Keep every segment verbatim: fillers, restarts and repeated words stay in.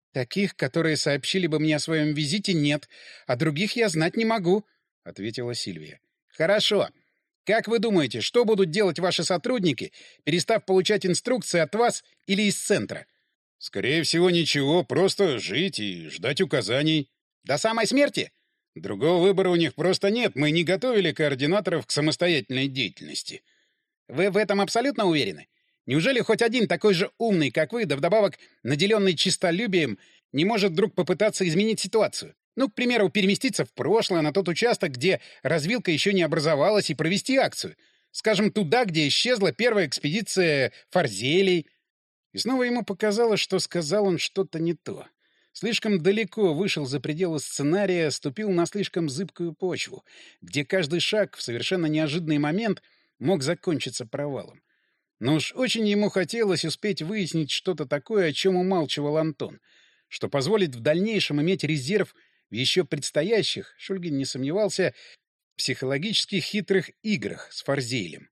«Таких, которые сообщили бы мне о своем визите, нет, а других я знать не могу», — ответила Сильвия. «Хорошо. Как вы думаете, что будут делать ваши сотрудники, перестав получать инструкции от вас или из центра?» «Скорее всего, ничего, просто жить и ждать указаний». «До самой смерти?» «Другого выбора у них просто нет, мы не готовили координаторов к самостоятельной деятельности». «Вы в этом абсолютно уверены? Неужели хоть один такой же умный, как вы, да вдобавок наделенный честолюбием, не может вдруг попытаться изменить ситуацию? Ну, к примеру, переместиться в прошлое, на тот участок, где развилка еще не образовалась, и провести акцию. Скажем, туда, где исчезла первая экспедиция Фарзелей». И снова ему показалось, что сказал он что-то не то. Слишком далеко вышел за пределы сценария, ступил на слишком зыбкую почву, где каждый шаг в совершенно неожиданный момент мог закончиться провалом. Но уж очень ему хотелось успеть выяснить что-то такое, о чем умалчивал Антон, что позволит в дальнейшем иметь резерв в еще предстоящих, Шульгин не сомневался, психологически хитрых играх с Фарзейлем.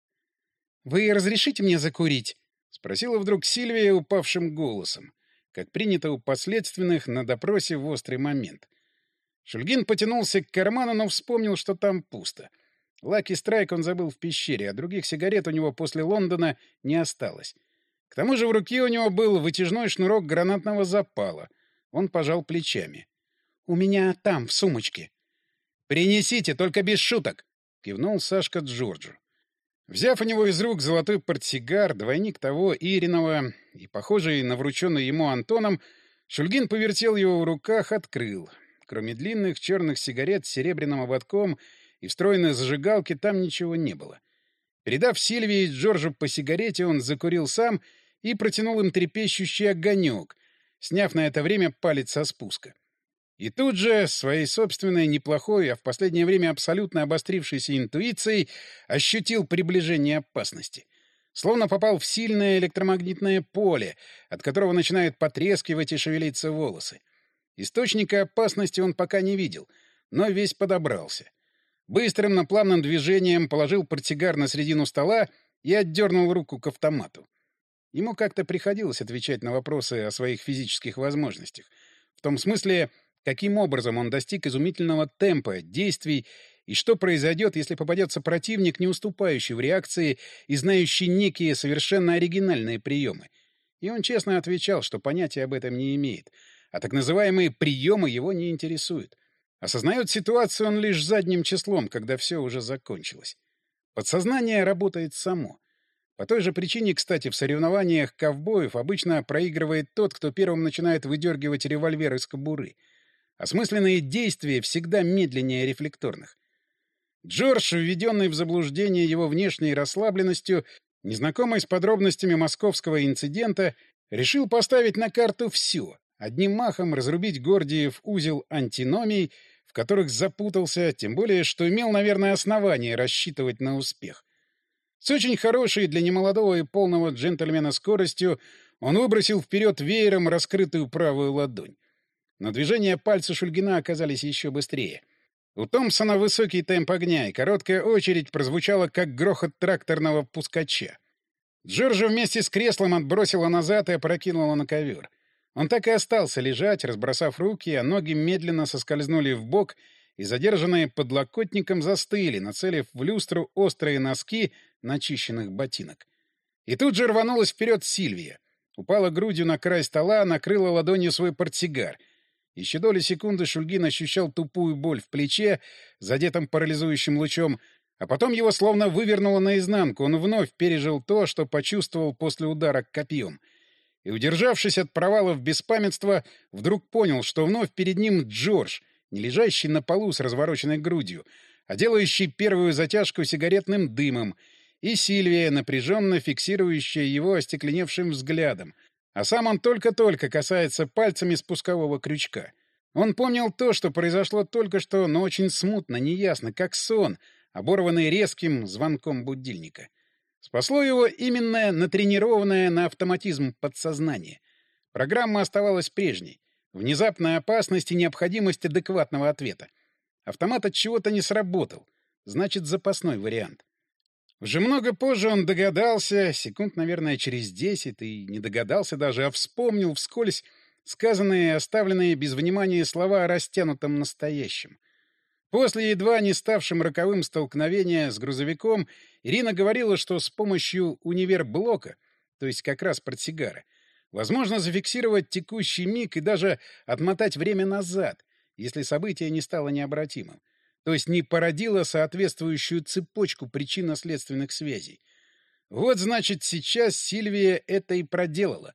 «Вы разрешите мне закурить?» — спросила вдруг Сильвия упавшим голосом, как принято у последственных на допросе в острый момент. Шульгин потянулся к карману, но вспомнил, что там пусто. Лаки Страйк он забыл в пещере, а других сигарет у него после Лондона не осталось. К тому же в руке у него был вытяжной шнурок гранатного запала. Он пожал плечами. «У меня там, в сумочке». «Принесите, только без шуток!» — кивнул Сашка Джорджу. Взяв у него из рук золотой портсигар, двойник того Иринова и похожий на врученный ему Антоном, Шульгин повертел его в руках, открыл. Кроме длинных черных сигарет с серебряным ободком и встроенной зажигалки там ничего не было. Передав Сильвии и Джорджу по сигарете, он закурил сам и протянул им трепещущий огонек, сняв на это время палец со спуска. И тут же, своей собственной неплохой, а в последнее время абсолютно обострившейся интуицией, ощутил приближение опасности. Словно попал в сильное электромагнитное поле, от которого начинают потрескивать и шевелиться волосы. Источника опасности он пока не видел, но весь подобрался. Быстрым, но плавным движением положил портсигар на середину стола и отдернул руку к автомату. Ему как-то приходилось отвечать на вопросы о своих физических возможностях. В том смысле, каким образом он достиг изумительного темпа действий и что произойдет, если попадется противник, не уступающий в реакции и знающий некие совершенно оригинальные приемы. И он честно отвечал, что понятия об этом не имеет, а так называемые приемы его не интересуют. Осознает ситуацию он лишь задним числом, когда все уже закончилось. Подсознание работает само. По той же причине, кстати, в соревнованиях ковбоев обычно проигрывает тот, кто первым начинает выдергивать револьвер из кобуры. Осмысленные действия всегда медленнее рефлекторных. Джордж, введенный в заблуждение его внешней расслабленностью, незнакомый с подробностями московского инцидента, решил поставить на карту все, одним махом разрубить Гордиев узел антиномий, в которых запутался, тем более, что имел, наверное, основание рассчитывать на успех. С очень хорошей для немолодого и полного джентльмена скоростью он выбросил вперед веером раскрытую правую ладонь. Но движения пальца Шульгина оказались еще быстрее. У Томпсона высокий темп огня, и короткая очередь прозвучала, как грохот тракторного пускача. Джорджа вместе с креслом отбросила назад и опрокинула на ковер. Он так и остался лежать, разбросав руки, а ноги медленно соскользнули в бок и, задержанные подлокотником, застыли, нацелив в люстру острые носки начищенных ботинок. И тут же рванулась вперед Сильвия. Упала грудью на край стола, накрыла ладонью свой портсигар. Еще доли секунды Шульгин ощущал тупую боль в плече, задетом парализующим лучом, а потом его словно вывернуло наизнанку. Он вновь пережил то, что почувствовал после удара копьем. И, удержавшись от провала в беспамятство, вдруг понял, что вновь перед ним Джордж, не лежащий на полу с развороченной грудью, а делающий первую затяжку сигаретным дымом, и Сильвия, напряженно фиксирующая его остекленевшим взглядом, а сам он только-только касается пальцами спускового крючка. Он помнил то, что произошло только что, но очень смутно, неясно, как сон, оборванный резким звонком будильника. Спасло его именно натренированное на автоматизм подсознание. Программа оставалась прежней. Внезапная опасность и необходимость адекватного ответа. Автомат от чего-то не сработал. Значит, запасной вариант. Уже много позже он догадался, секунд, наверное, через десять, и не догадался даже, а вспомнил вскользь сказанные и оставленные без внимания слова о растянутом настоящем. После едва не ставшим роковым столкновения с грузовиком Ирина говорила, что с помощью универблока, то есть как раз портсигара, возможно зафиксировать текущий миг и даже отмотать время назад, если событие не стало необратимым, то есть не породило соответствующую цепочку причинно-следственных связей. Вот, значит, сейчас Сильвия это и проделала.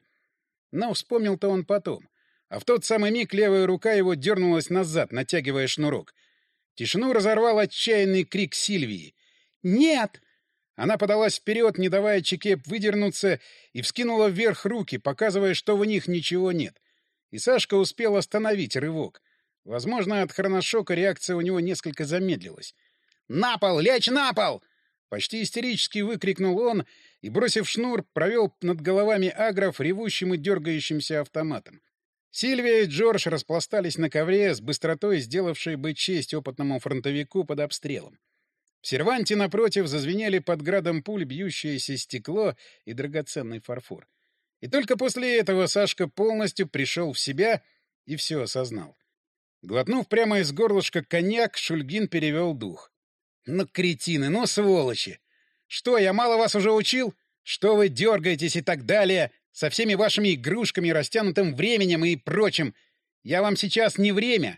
Но вспомнил-то он потом. А в тот самый миг левая рука его дернулась назад, натягивая шнурок. Тишину разорвал отчаянный крик Сильвии. «Нет!» Она подалась вперед, не давая Чекеп выдернуться, и вскинула вверх руки, показывая, что в них ничего нет. И Сашка успел остановить рывок. Возможно, от хроношока реакция у него несколько замедлилась. «На пол! Лечь на пол!» Почти истерически выкрикнул он и, бросив шнур, провел над головами агров ревущим и дергающимся автоматом. Сильвия и Джордж распластались на ковре с быстротой, сделавшей бы честь опытному фронтовику под обстрелом. В серванте напротив зазвенели под градом пуль бьющееся стекло и драгоценный фарфор. И только после этого Сашка полностью пришел в себя и все осознал. Глотнув прямо из горлышка коньяк, Шульгин перевел дух. «Ну, кретины, ну, сволочи! Что, я мало вас уже учил? Что вы дергаетесь и так далее, со всеми вашими игрушками, растянутым временем и прочим? Я вам сейчас не время,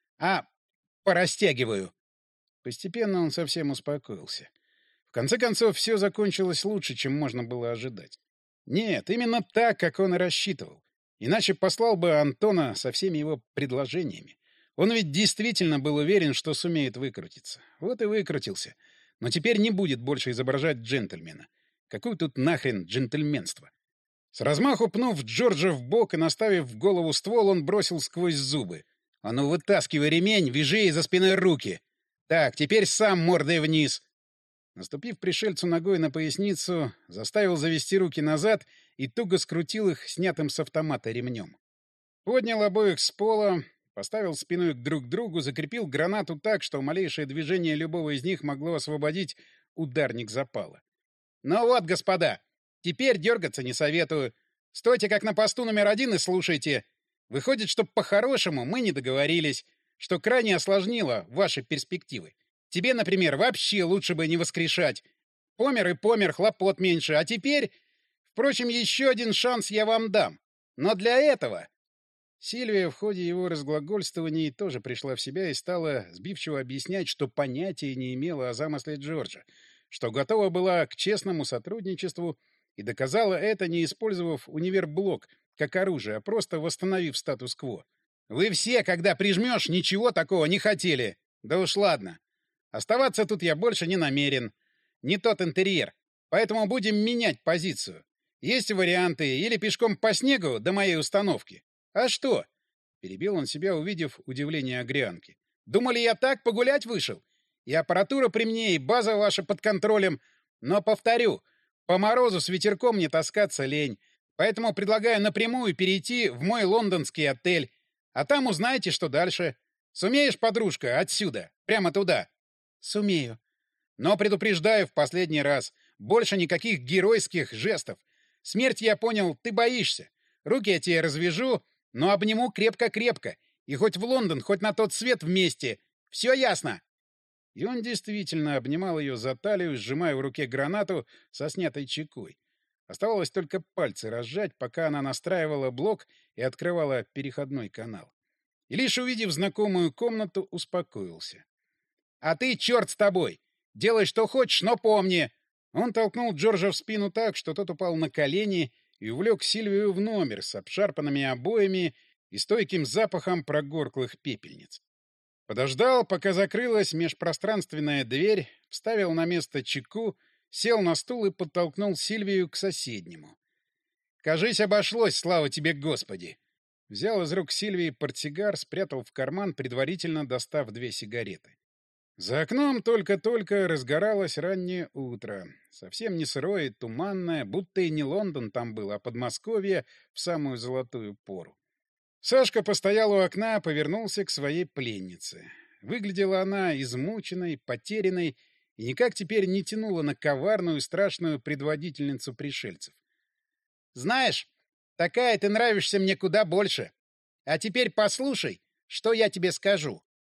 а порастягиваю». Постепенно он совсем успокоился. В конце концов, все закончилось лучше, чем можно было ожидать. Нет, именно так, как он и рассчитывал. Иначе послал бы Антона со всеми его предложениями. Он ведь действительно был уверен, что сумеет выкрутиться. Вот и выкрутился. Но теперь не будет больше изображать джентльмена. Какое тут нахрен джентльменство? С размаху пнув Джорджа в бок и наставив в голову ствол, он бросил сквозь зубы. «А ну, вытаскивай ремень, вяжи из-за спины руки! Так, теперь сам мордой вниз!» Наступив пришельцу ногой на поясницу, заставил завести руки назад и туго скрутил их снятым с автомата ремнем. Поднял обоих с пола, поставил спиной друг к другу, закрепил гранату так, что малейшее движение любого из них могло освободить ударник запала. «Ну вот, господа, теперь дергаться не советую. Стойте как на посту номер один и слушайте. Выходит, что по-хорошему мы не договорились, что крайне осложнило ваши перспективы. Тебе, например, вообще лучше бы не воскрешать. Помер и помер, хлопот меньше. А теперь... Впрочем, еще один шанс я вам дам. Но для этого...» Сильвия в ходе его разглагольствований тоже пришла в себя и стала сбивчиво объяснять, что понятия не имела о замысле Джорджа, что готова была к честному сотрудничеству и доказала это, не использовав универблок как оружие, а просто восстановив статус-кво. «Вы все, когда прижмешь, ничего такого не хотели. Да уж ладно. Оставаться тут я больше не намерен. Не тот интерьер. Поэтому будем менять позицию. Есть варианты или пешком по снегу до моей установки. А что?» — перебил он себя, увидев удивление Агрианки. «Думали, я так погулять вышел? И аппаратура при мне, и база ваша под контролем. Но, повторю, по морозу с ветерком не таскаться лень. Поэтому предлагаю напрямую перейти в мой лондонский отель. А там узнаете, что дальше. Сумеешь, подружка, отсюда? Прямо туда?» «Сумею. Но предупреждаю в последний раз. Больше никаких геройских жестов. Смерть, я понял, ты боишься. Руки я тебе развяжу, но обниму крепко-крепко. И хоть в Лондон, хоть на тот свет вместе. Все ясно?» И он действительно обнимал ее за талию, сжимая в руке гранату со снятой чекой. Оставалось только пальцы разжать, пока она настраивала блок и открывала переходной канал. И лишь увидев знакомую комнату, успокоился. «А ты, черт с тобой! Делай, что хочешь, но помни!» Он толкнул Джорджа в спину так, что тот упал на колени и увлек Сильвию в номер с обшарпанными обоями и стойким запахом прогорклых пепельниц. Подождал, пока закрылась межпространственная дверь, вставил на место чеку, сел на стул и подтолкнул Сильвию к соседнему. «Кажись, обошлось, слава тебе, Господи!» Взял из рук Сильвии портсигар, спрятал в карман, предварительно достав две сигареты. За окном только-только разгоралось раннее утро. Совсем не сырое и туманное, будто и не Лондон там был, а Подмосковье в самую золотую пору. Сашка постоял у окна, повернулся к своей пленнице. Выглядела она измученной, потерянной и никак теперь не тянула на коварную, страшную предводительницу пришельцев. «Знаешь, такая ты нравишься мне куда больше», А теперь послушай, что я тебе скажу.